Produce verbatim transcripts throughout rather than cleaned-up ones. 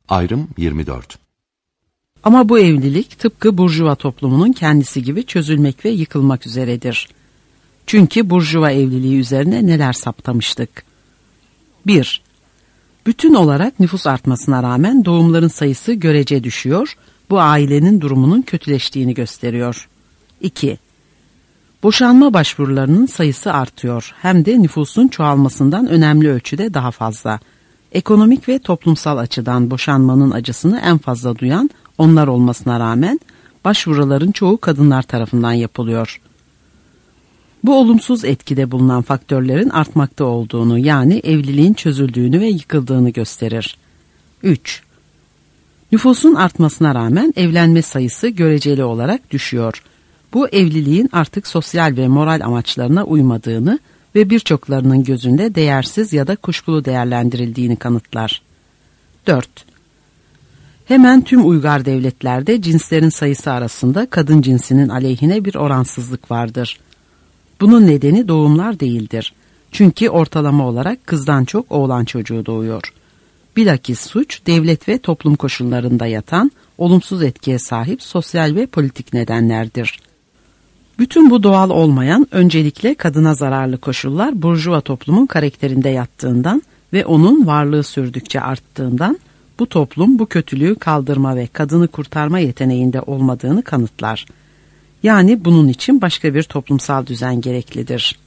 Ayrım yirmi dört. Ama bu evlilik tıpkı burjuva toplumunun kendisi gibi çözülmek ve yıkılmak üzeredir. Çünkü burjuva evliliği üzerine neler saptamıştık? bir. Bütün olarak nüfus artmasına rağmen doğumların sayısı görece düşüyor, bu ailenin durumunun kötüleştiğini gösteriyor. iki. Boşanma başvurularının sayısı artıyor, hem de nüfusun çoğalmasından önemli ölçüde daha fazla. Ekonomik ve toplumsal açıdan boşanmanın acısını en fazla duyan onlar olmasına rağmen başvuruların çoğu kadınlar tarafından yapılıyor. Bu olumsuz etkide bulunan faktörlerin artmakta olduğunu, yani evliliğin çözüldüğünü ve yıkıldığını gösterir. üç. Nüfusun artmasına rağmen evlenme sayısı göreceli olarak düşüyor. Bu evliliğin artık sosyal ve moral amaçlarına uymadığını ve birçoklarının gözünde değersiz ya da kuşkulu değerlendirildiğini kanıtlar. dört. Hemen tüm uygar devletlerde cinslerin sayısı arasında kadın cinsinin aleyhine bir oransızlık vardır. Bunun nedeni doğumlar değildir. Çünkü ortalama olarak kızdan çok oğlan çocuğu doğuyor. Bilakis suç, devlet ve toplum koşullarında yatan, olumsuz etkiye sahip sosyal ve politik nedenlerdir. Bütün bu doğal olmayan, öncelikle kadına zararlı koşullar burjuva toplumun karakterinde yattığından ve onun varlığı sürdükçe arttığından, bu toplum bu kötülüğü kaldırma ve kadını kurtarma yeteneğinde olmadığını kanıtlar. Yani bunun için başka bir toplumsal düzen gereklidir.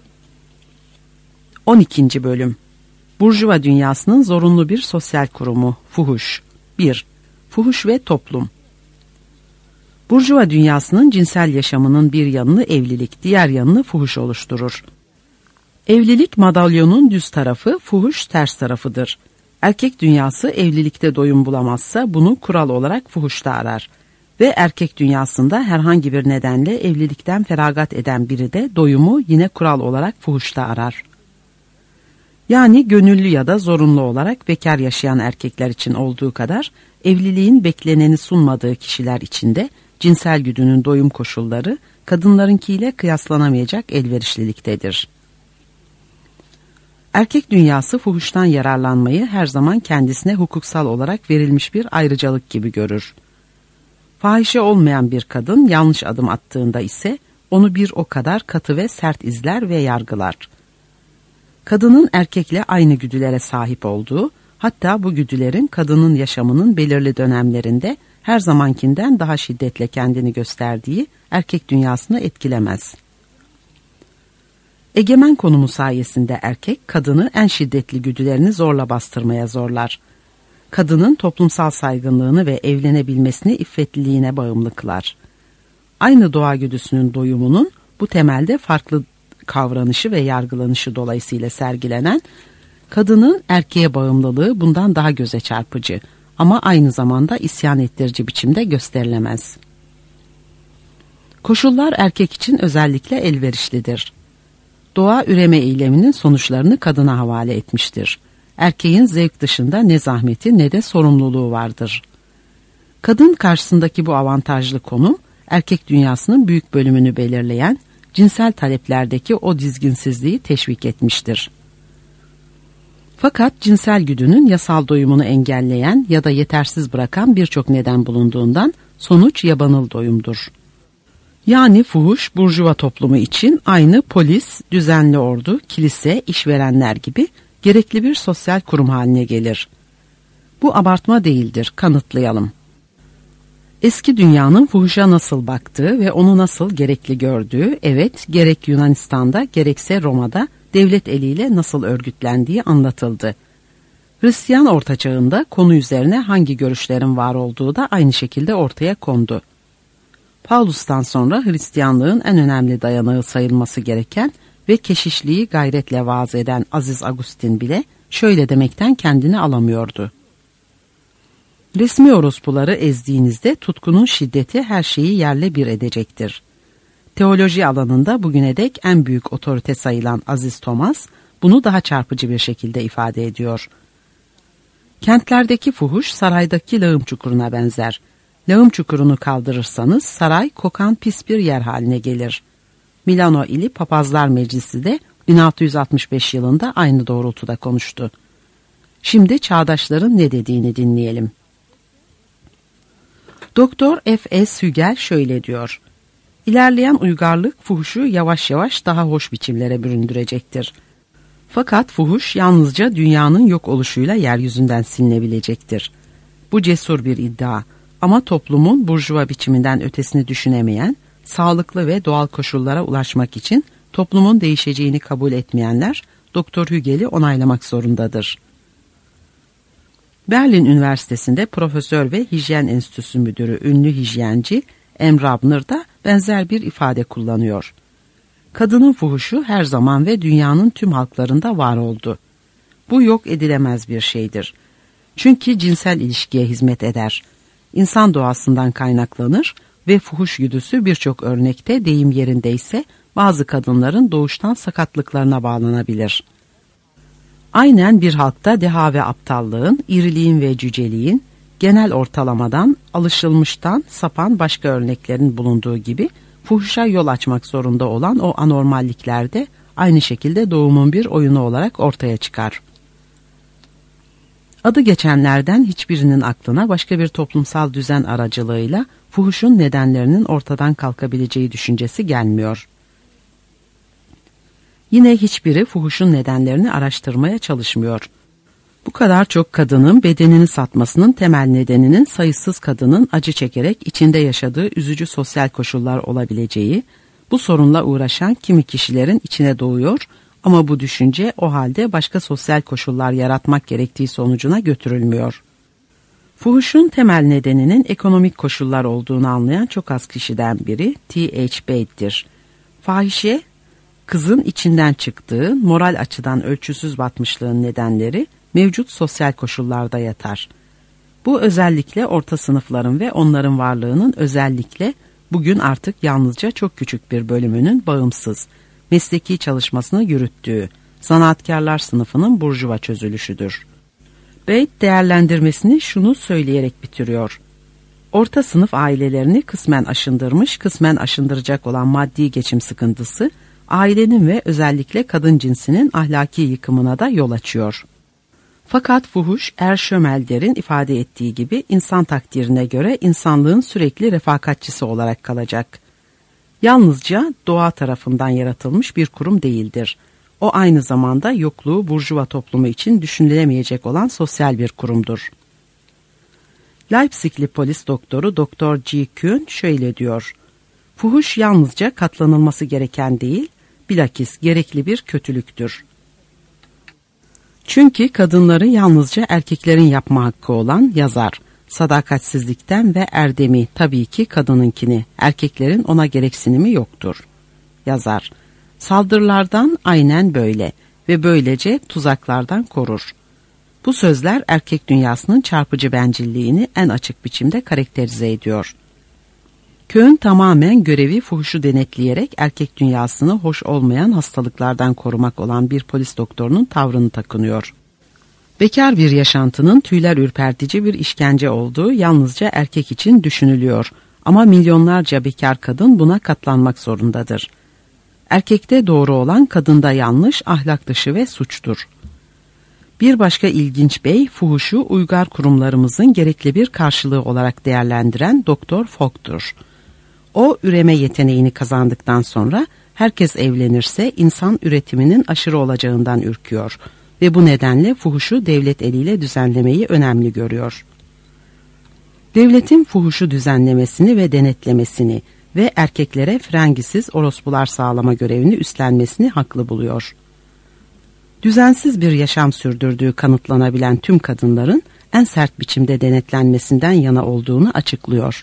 on ikinci bölüm. Burjuva dünyasının zorunlu bir sosyal kurumu, fuhuş. bir. Fuhuş ve toplum. Burjuva dünyasının cinsel yaşamının bir yanını evlilik, diğer yanını fuhuş oluşturur. Evlilik madalyonun düz tarafı, fuhuş ters tarafıdır. Erkek dünyası evlilikte doyum bulamazsa bunu kural olarak fuhuşta arar. Ve erkek dünyasında herhangi bir nedenle evlilikten feragat eden biri de doyumu yine kural olarak fuhuşta arar. Yani gönüllü ya da zorunlu olarak bekar yaşayan erkekler için olduğu kadar, evliliğin bekleneni sunmadığı kişiler için de cinsel güdünün doyum koşulları kadınlarınkiyle kıyaslanamayacak elverişliliktedir. Erkek dünyası fuhuştan yararlanmayı her zaman kendisine hukuksal olarak verilmiş bir ayrıcalık gibi görür. Fahişe olmayan bir kadın yanlış adım attığında ise onu bir o kadar katı ve sert izler ve yargılar. Kadının erkekle aynı güdülere sahip olduğu, hatta bu güdülerin kadının yaşamının belirli dönemlerinde her zamankinden daha şiddetle kendini gösterdiği erkek dünyasını etkilemez. Egemen konumu sayesinde erkek kadını en şiddetli güdülerini zorla bastırmaya zorlar. Kadının toplumsal saygınlığını ve evlenebilmesini iffetliliğine bağımlı kılar. Aynı doğa güdüsünün doyumunun bu temelde farklı kavranışı ve yargılanışı dolayısıyla sergilenen kadının erkeğe bağımlılığı bundan daha göze çarpıcı ama aynı zamanda isyan ettirici biçimde gösterilemez. Koşullar erkek için özellikle elverişlidir. Doğa üreme eyleminin sonuçlarını kadına havale etmiştir. Erkeğin zevk dışında ne zahmeti ne de sorumluluğu vardır. Kadın karşısındaki bu avantajlı konum, erkek dünyasının büyük bölümünü belirleyen, cinsel taleplerdeki o dizginsizliği teşvik etmiştir. Fakat cinsel güdünün yasal doyumunu engelleyen ya da yetersiz bırakan birçok neden bulunduğundan sonuç yabanıl doyumdur. Yani fuhuş burjuva toplumu için aynı polis, düzenli ordu, kilise, işverenler gibi gerekli bir sosyal kurum haline gelir. Bu abartma değildir, kanıtlayalım. Eski dünyanın fuhuşa nasıl baktığı ve onu nasıl gerekli gördüğü, evet gerek Yunanistan'da gerekse Roma'da devlet eliyle nasıl örgütlendiği anlatıldı. Hristiyan Orta Çağ'ında konu üzerine hangi görüşlerin var olduğu da aynı şekilde ortaya kondu. Paulus'tan sonra Hristiyanlığın en önemli dayanağı sayılması gereken ve keşişliği gayretle vaaz eden Aziz Agustin bile şöyle demekten kendini alamıyordu. Resmi orospuları ezdiğinizde tutkunun şiddeti her şeyi yerle bir edecektir. Teoloji alanında bugüne dek en büyük otorite sayılan Aziz Thomas bunu daha çarpıcı bir şekilde ifade ediyor. Kentlerdeki fuhuş saraydaki lağım çukuruna benzer. Lağım çukurunu kaldırırsanız saray kokan pis bir yer haline gelir. Milano ili Papazlar Meclisi de bin altı yüz altmış beş yılında aynı doğrultuda konuştu. Şimdi çağdaşların ne dediğini dinleyelim. Doktor F S Hügel şöyle diyor. İlerleyen uygarlık fuhuşu yavaş yavaş daha hoş biçimlere büründürecektir. Fakat fuhuş yalnızca dünyanın yok oluşuyla yeryüzünden silinebilecektir. Bu cesur bir iddia ama toplumun burjuva biçiminden ötesini düşünemeyen, sağlıklı ve doğal koşullara ulaşmak için toplumun değişeceğini kabul etmeyenler Doktor Hügel'i onaylamak zorundadır. Berlin Üniversitesi'nde profesör ve hijyen enstitüsü müdürü ünlü hijyenci M. Rabner da benzer bir ifade kullanıyor. Kadının fuhuşu her zaman ve dünyanın tüm halklarında var oldu. Bu yok edilemez bir şeydir. Çünkü cinsel ilişkiye hizmet eder. İnsan doğasından kaynaklanır ve fuhuş güdüsü birçok örnekte deyim yerindeyse bazı kadınların doğuştan sakatlıklarına bağlanabilir. Aynen bir halkta deha ve aptallığın, iriliğin ve cüceliğin, genel ortalamadan, alışılmıştan sapan başka örneklerin bulunduğu gibi fuhuşa yol açmak zorunda olan o anormallikler de aynı şekilde doğumun bir oyunu olarak ortaya çıkar. Adı geçenlerden hiçbirinin aklına başka bir toplumsal düzen aracılığıyla fuhuşun nedenlerinin ortadan kalkabileceği düşüncesi gelmiyor. Yine hiçbiri fuhuşun nedenlerini araştırmaya çalışmıyor. Bu kadar çok kadının bedenini satmasının temel nedeninin sayısız kadının acı çekerek içinde yaşadığı üzücü sosyal koşullar olabileceği, bu sorunla uğraşan kimi kişilerin içine doğuyor ama bu düşünce o halde başka sosyal koşullar yaratmak gerektiği sonucuna götürülmüyor. Fuhuşun temel nedeninin ekonomik koşullar olduğunu anlayan çok az kişiden biri T H Bate'dir. Fahişe, kızın içinden çıktığı moral açıdan ölçüsüz batmışlığın nedenleri mevcut sosyal koşullarda yatar. Bu özellikle orta sınıfların ve onların varlığının özellikle bugün artık yalnızca çok küçük bir bölümünün bağımsız, mesleki çalışmasını yürüttüğü, zanaatkarlar sınıfının burjuva çözülüşüdür. Bate değerlendirmesini şunu söyleyerek bitiriyor. Orta sınıf ailelerini kısmen aşındırmış, kısmen aşındıracak olan maddi geçim sıkıntısı, ailenin ve özellikle kadın cinsinin ahlaki yıkımına da yol açıyor. Fakat fuhuş, Er Schömelder'in ifade ettiği gibi insan takdirine göre insanlığın sürekli refakatçisi olarak kalacak. Yalnızca doğa tarafından yaratılmış bir kurum değildir. O aynı zamanda yokluğu burjuva toplumu için düşünülemeyecek olan sosyal bir kurumdur. Leipzigli polis doktoru Doktor G. Kuhn şöyle diyor. Fuhuş yalnızca katlanılması gereken değil, bilakis gerekli bir kötülüktür. Çünkü kadınları yalnızca erkeklerin yapma hakkı olan yazar, sadakatsizlikten ve erdemi tabii ki kadınınkini, erkeklerin ona gereksinimi yoktur. Yazar, saldırılardan aynen böyle ve böylece tuzaklardan korur. Bu sözler erkek dünyasının çarpıcı bencilliğini en açık biçimde karakterize ediyor. Kuhn tamamen görevi fuhuşu denetleyerek erkek dünyasını hoş olmayan hastalıklardan korumak olan bir polis doktorunun tavrını takınıyor. Bekar bir yaşantının tüyler ürpertici bir işkence olduğu yalnızca erkek için düşünülüyor ama milyonlarca bekar kadın buna katlanmak zorundadır. Erkekte doğru olan kadında yanlış, ahlak dışı ve suçtur. Bir başka ilginç bey, fuhuşu uygar kurumlarımızın gerekli bir karşılığı olarak değerlendiren Doktor Fogg'tur. O, üreme yeteneğini kazandıktan sonra herkes evlenirse insan üretiminin aşırı olacağından ürküyor ve bu nedenle fuhuşu devlet eliyle düzenlemeyi önemli görüyor. Devletin fuhuşu düzenlemesini ve denetlemesini ve erkeklere frengisiz orospular sağlama görevini üstlenmesini haklı buluyor. Düzensiz bir yaşam sürdürdüğü kanıtlanabilen tüm kadınların en sert biçimde denetlenmesinden yana olduğunu açıklıyor.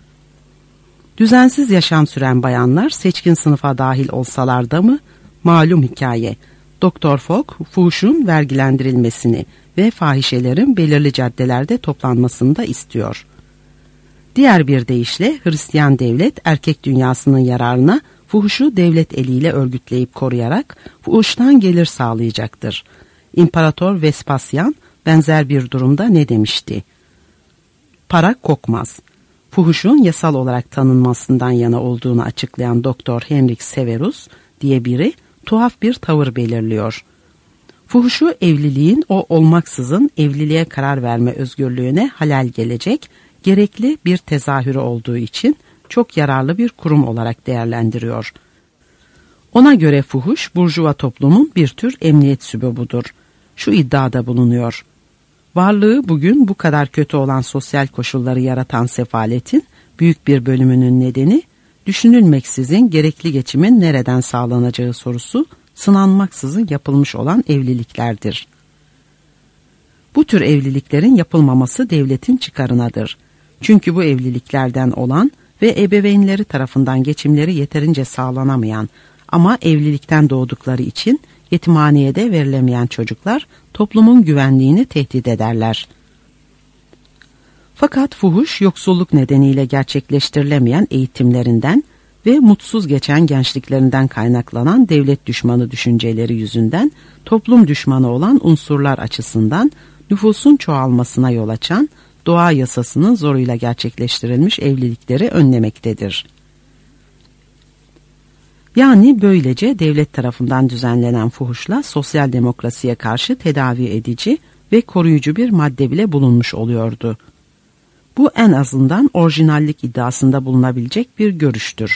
Düzensiz yaşam süren bayanlar seçkin sınıfa dahil olsalar da mı? Malum hikaye. Doktor Fogg, fuhuşun vergilendirilmesini ve fahişelerin belirli caddelerde toplanmasını da istiyor. Diğer bir deyişle Hristiyan devlet erkek dünyasının yararına fuhuşu devlet eliyle örgütleyip koruyarak fuhuştan gelir sağlayacaktır. İmparator Vespasyan benzer bir durumda ne demişti? Para kokmaz. Fuhuşun yasal olarak tanınmasından yana olduğunu açıklayan Doktor Henrik Severus diye biri tuhaf bir tavır belirliyor. Fuhuşu evliliğin o olmaksızın evliliğe karar verme özgürlüğüne halal gelecek, gerekli bir tezahürü olduğu için çok yararlı bir kurum olarak değerlendiriyor. Ona göre fuhuş, burjuva toplumun bir tür emniyet sübubudur. Şu iddiada bulunuyor: varlığı bugün bu kadar kötü olan sosyal koşulları yaratan sefaletin büyük bir bölümünün nedeni, düşünülmeksizin gerekli geçimin nereden sağlanacağı sorusu sınanmaksızın yapılmış olan evliliklerdir. Bu tür evliliklerin yapılmaması devletin çıkarınadır. Çünkü bu evliliklerden olan ve ebeveynleri tarafından geçimleri yeterince sağlanamayan ama evlilikten doğdukları için yetimhaneye de verilemeyen çocuklar toplumun güvenliğini tehdit ederler. Fakat fuhuş, yoksulluk nedeniyle gerçekleştirilemeyen eğitimlerinden ve mutsuz geçen gençliklerinden kaynaklanan devlet düşmanı düşünceleri yüzünden toplum düşmanı olan unsurlar açısından nüfusun çoğalmasına yol açan doğa yasasının zoruyla gerçekleştirilmiş evlilikleri önlemektedir. Yani böylece devlet tarafından düzenlenen fuhuşla sosyal demokrasiye karşı tedavi edici ve koruyucu bir madde bile bulunmuş oluyordu. Bu en azından orijinallik iddiasında bulunabilecek bir görüştür.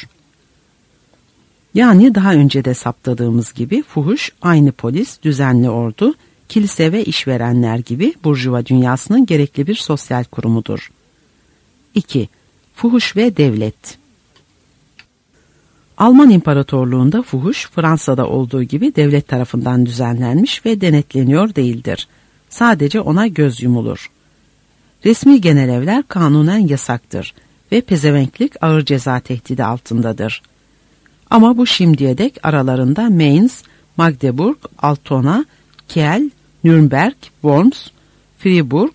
Yani daha önce de saptadığımız gibi fuhuş aynı polis, düzenli ordu, kilise ve işverenler gibi burjuva dünyasının gerekli bir sosyal kurumudur. iki. Fuhuş ve devlet. Alman İmparatorluğu'nda fuhuş, Fransa'da olduğu gibi devlet tarafından düzenlenmiş ve denetleniyor değildir. Sadece ona göz yumulur. Resmi genelevler kanunen yasaktır ve pezevenklik ağır ceza tehdidi altındadır. Ama bu şimdiye dek aralarında Mainz, Magdeburg, Altona, Kiel, Nürnberg, Worms, Fribourg,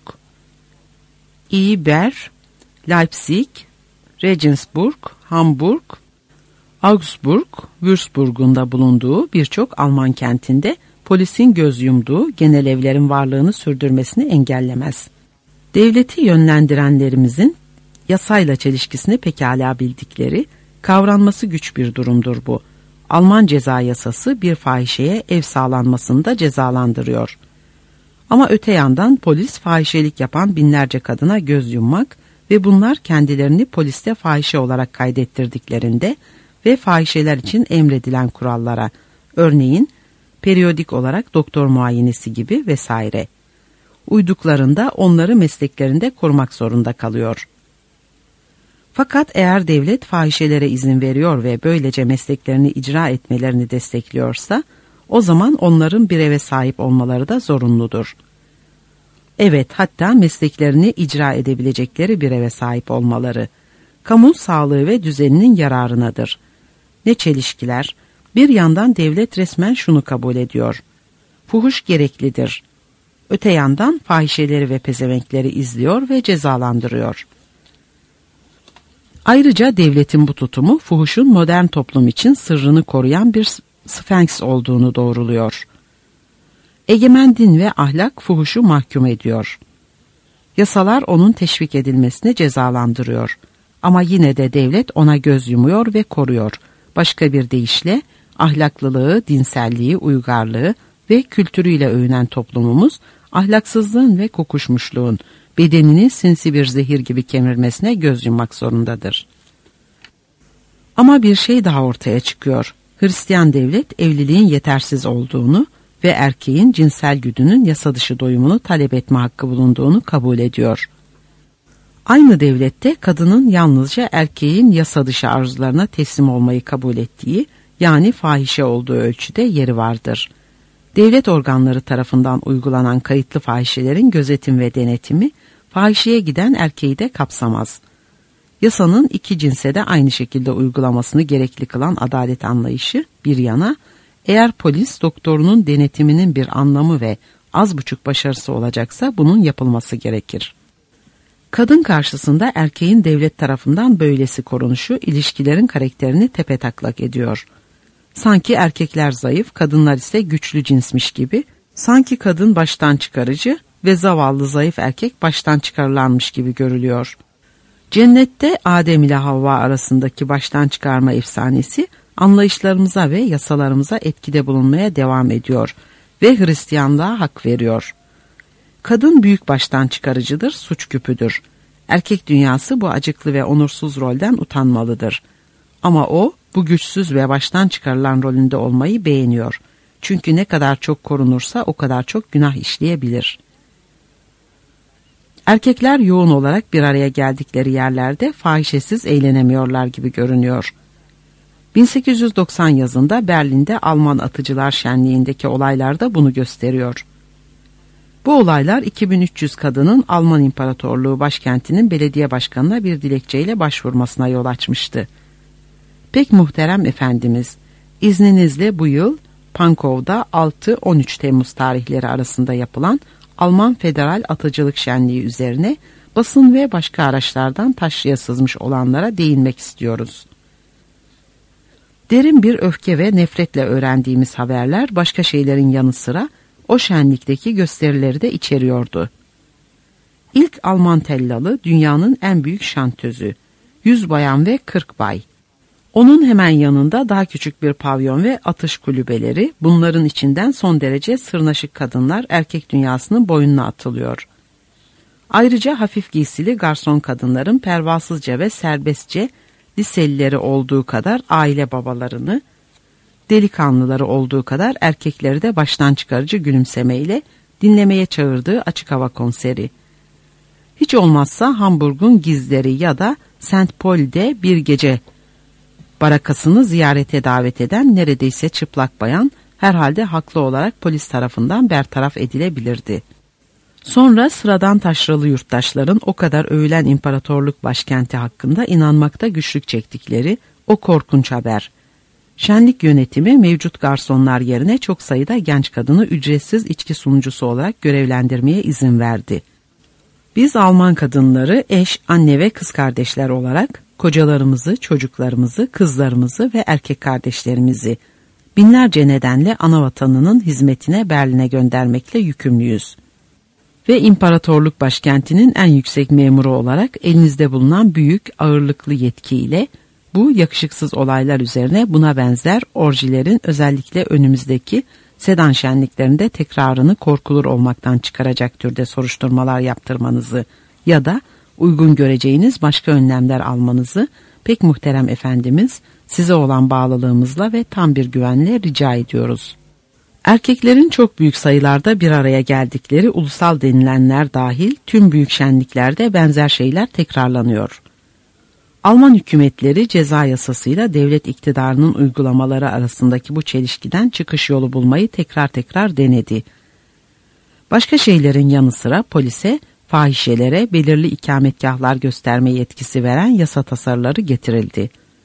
Iber, Leipzig, Regensburg, Hamburg, Augsburg, Würzburg'un da bulunduğu birçok Alman kentinde polisin göz yumduğu genelevlerin varlığını sürdürmesini engellemez. Devleti yönlendirenlerimizin yasayla çelişkisini pekala bildikleri, kavranması güç bir durumdur bu. Alman ceza yasası bir fahişeye ev sağlanmasını da cezalandırıyor. Ama öte yandan polis fahişelik yapan binlerce kadına göz yummak ve bunlar kendilerini poliste fahişe olarak kaydettirdiklerinde ve fahişeler için emredilen kurallara, örneğin periyodik olarak doktor muayenesi gibi vesaire, uyduklarında onları mesleklerinde korumak zorunda kalıyor. Fakat eğer devlet fahişelere izin veriyor ve böylece mesleklerini icra etmelerini destekliyorsa, o zaman onların bir eve sahip olmaları da zorunludur. Evet, hatta mesleklerini icra edebilecekleri bir eve sahip olmaları, kamu sağlığı ve düzeninin yararınadır. Ne çelişkiler! Bir yandan devlet resmen şunu kabul ediyor: fuhuş gereklidir. Öte yandan fahişeleri ve pezevenkleri izliyor ve cezalandırıyor. Ayrıca devletin bu tutumu fuhuşun modern toplum için sırrını koruyan bir sfenks olduğunu doğruluyor. Egemen din ve ahlak fuhuşu mahkum ediyor. Yasalar onun teşvik edilmesini cezalandırıyor. Ama yine de devlet ona göz yumuyor ve koruyor. Başka bir deyişle ahlaklılığı, dinselliği, uygarlığı ve kültürüyle övünen toplumumuz ahlaksızlığın ve kokuşmuşluğun bedenini sinsi bir zehir gibi kemirmesine göz yummak zorundadır. Ama bir şey daha ortaya çıkıyor. Hristiyan devlet evliliğin yetersiz olduğunu ve erkeğin cinsel güdünün yasa dışı doyumunu talep etme hakkı bulunduğunu kabul ediyor. Aynı devlette kadının yalnızca erkeğin yasa dışı arzularına teslim olmayı kabul ettiği, yani fahişe olduğu ölçüde yeri vardır. Devlet organları tarafından uygulanan kayıtlı fahişelerin gözetim ve denetimi, fahişeye giden erkeği de kapsamaz. Yasanın iki cinse de aynı şekilde uygulamasını gerekli kılan adalet anlayışı bir yana, eğer polis doktorunun denetiminin bir anlamı ve az buçuk başarısı olacaksa bunun yapılması gerekir. Kadın karşısında erkeğin devlet tarafından böylesi korunuşu ilişkilerin karakterini tepetaklak ediyor. Sanki erkekler zayıf, kadınlar ise güçlü cinsmiş gibi, sanki kadın baştan çıkarıcı ve zavallı zayıf erkek baştan çıkarılanmış gibi görülüyor. Cennette Adem ile Havva arasındaki baştan çıkarma efsanesi anlayışlarımıza ve yasalarımıza etkide bulunmaya devam ediyor ve Hristiyanlığa hak veriyor. Kadın büyük baştan çıkarıcıdır, suç küpüdür. Erkek dünyası bu acıklı ve onursuz rolden utanmalıdır. Ama o bu güçsüz ve baştan çıkarılan rolünde olmayı beğeniyor. Çünkü ne kadar çok korunursa o kadar çok günah işleyebilir. Erkekler yoğun olarak bir araya geldikleri yerlerde fahişesiz eğlenemiyorlar gibi görünüyor. bin sekiz yüz doksan yazında Berlin'de Alman Atıcılar Şenliği'ndeki olaylar da bunu gösteriyor. Bu olaylar iki bin üç yüz kadının Alman İmparatorluğu başkentinin belediye başkanına bir dilekçeyle başvurmasına yol açmıştı. Pek muhterem efendimiz, izninizle bu yıl Pankov'da altı on üç Temmuz tarihleri arasında yapılan Alman Federal Atıcılık Şenliği üzerine basın ve başka araçlardan taşraya sızmış olanlara değinmek istiyoruz. Derin bir öfke ve nefretle öğrendiğimiz haberler başka şeylerin yanı sıra o şenlikteki gösterileri de içeriyordu. İlk Alman tellalı dünyanın en büyük şantözü, yüz bayan ve kırk bay. Onun hemen yanında daha küçük bir pavyon ve atış kulübeleri, bunların içinden son derece sırnaşık kadınlar erkek dünyasının boynuna atılıyor. Ayrıca hafif giysili garson kadınların pervasızca ve serbestçe liselileri olduğu kadar aile babalarını, delikanlıları olduğu kadar erkekleri de baştan çıkarıcı gülümsemeyle dinlemeye çağırdığı açık hava konseri. Hiç olmazsa Hamburg'un gizleri ya da Saint Paul'de bir gece barakasını ziyarete davet eden neredeyse çıplak bayan herhalde haklı olarak polis tarafından bertaraf edilebilirdi. Sonra sıradan taşralı yurttaşların o kadar övülen imparatorluk başkenti hakkında inanmakta güçlük çektikleri o korkunç haber. Şenlik yönetimi mevcut garsonlar yerine çok sayıda genç kadını ücretsiz içki sunucusu olarak görevlendirmeye izin verdi. Biz Alman kadınları eş, anne ve kız kardeşler olarak kocalarımızı, çocuklarımızı, kızlarımızı ve erkek kardeşlerimizi binlerce nedenle ana vatanının hizmetine Berlin'e göndermekle yükümlüyüz. Ve imparatorluk başkentinin en yüksek memuru olarak elinizde bulunan büyük ağırlıklı yetkiyle bu yakışıksız olaylar üzerine buna benzer orjilerin özellikle önümüzdeki sedan şenliklerinde tekrarını korkulur olmaktan çıkaracak türde soruşturmalar yaptırmanızı ya da uygun göreceğiniz başka önlemler almanızı pek muhterem efendimiz size olan bağlılığımızla ve tam bir güvenle rica ediyoruz. Erkeklerin çok büyük sayılarda bir araya geldikleri ulusal denilenler dahil tüm büyük şenliklerde benzer şeyler tekrarlanıyor. Alman hükümetleri ceza yasasıyla devlet iktidarının uygulamaları arasındaki bu çelişkiden çıkış yolu bulmayı tekrar tekrar denedi. Başka şeylerin yanı sıra polise, fahişelere belirli ikametgahlar gösterme yetkisi veren yasa tasarıları getirildi.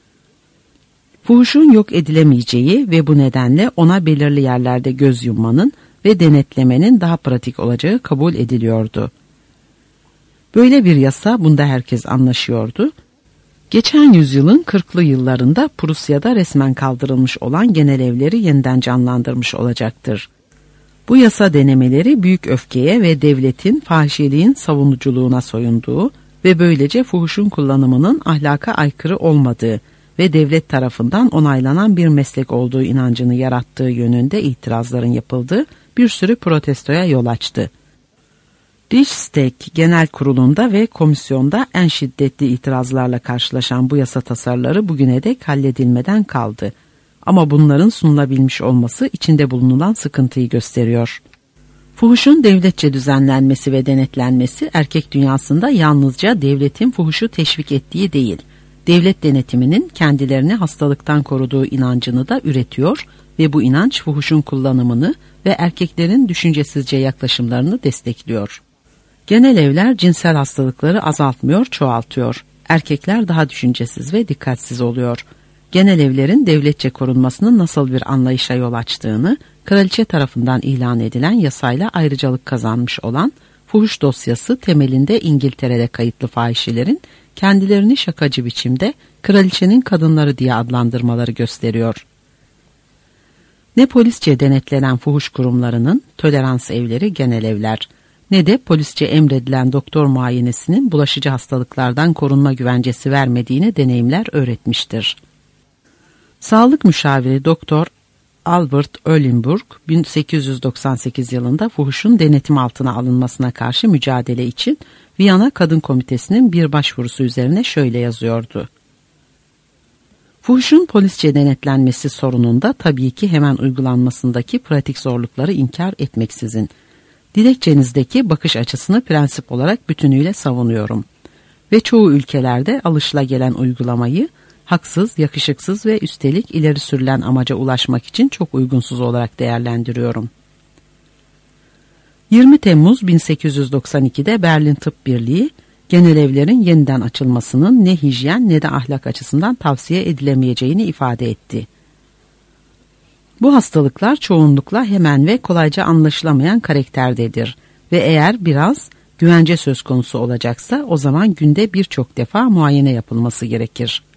Fuhuşun yok edilemeyeceği ve bu nedenle ona belirli yerlerde göz yummanın ve denetlemenin daha pratik olacağı kabul ediliyordu. Böyle bir yasa, bunda herkes anlaşıyordu. Geçen yüzyılın kırklı yıllarında Prusya'da resmen kaldırılmış olan genelevleri yeniden canlandırmış olacaktır. Bu yasa denemeleri büyük öfkeye ve devletin fahişeliğin savunuculuğuna soyunduğu ve böylece fuhuşun kullanımının ahlaka aykırı olmadığı ve devlet tarafından onaylanan bir meslek olduğu inancını yarattığı yönünde itirazların yapıldığı bir sürü protestoya yol açtı. Reichstag Genel Kurulu'nda ve komisyonda en şiddetli itirazlarla karşılaşan bu yasa tasarıları bugüne dek halledilmeden kaldı. Ama bunların sunulabilmiş olması içinde bulunulan sıkıntıyı gösteriyor. Fuhuşun devletçe düzenlenmesi ve denetlenmesi erkek dünyasında yalnızca devletin fuhuşu teşvik ettiği değil, devlet denetiminin kendilerini hastalıktan koruduğu inancını da üretiyor ve bu inanç fuhuşun kullanımını ve erkeklerin düşüncesizce yaklaşımlarını destekliyor. Genel evler cinsel hastalıkları azaltmıyor, çoğaltıyor. Erkekler daha düşüncesiz ve dikkatsiz oluyor. Genel evlerin devletçe korunmasının nasıl bir anlayışa yol açtığını, kraliçe tarafından ilan edilen yasayla ayrıcalık kazanmış olan fuhuş dosyası temelinde İngiltere'de kayıtlı fahişelerin kendilerini şakacı biçimde kraliçenin kadınları diye adlandırmaları gösteriyor. Ne polisçe denetlenen fuhuş kurumlarının tolerans evleri genel evler, ne de polisçe emredilen doktor muayenesinin bulaşıcı hastalıklardan korunma güvencesi vermediğini deneyimler öğretmiştir. Sağlık müşaviri Doktor Albert Eulenburg bin sekiz yüz doksan sekiz yılında fuhuşun denetim altına alınmasına karşı mücadele için Viyana Kadın Komitesi'nin bir başvurusu üzerine şöyle yazıyordu. Fuhuşun polisçe denetlenmesi sorununda tabii ki hemen uygulanmasındaki pratik zorlukları inkar etmeksizin dilekçenizdeki bakış açısını prensip olarak bütünüyle savunuyorum ve çoğu ülkelerde alışılagelen uygulamayı haksız, yakışıksız ve üstelik ileri sürülen amaca ulaşmak için çok uygunsuz olarak değerlendiriyorum. yirmi Temmuz bin sekiz yüz doksan iki'de Berlin Tıp Birliği, genelevlerin yeniden açılmasının ne hijyen ne de ahlak açısından tavsiye edilemeyeceğini ifade etti. Bu hastalıklar çoğunlukla hemen ve kolayca anlaşılamayan karakterdedir ve eğer biraz güvence söz konusu olacaksa o zaman günde birçok defa muayene yapılması gerekir.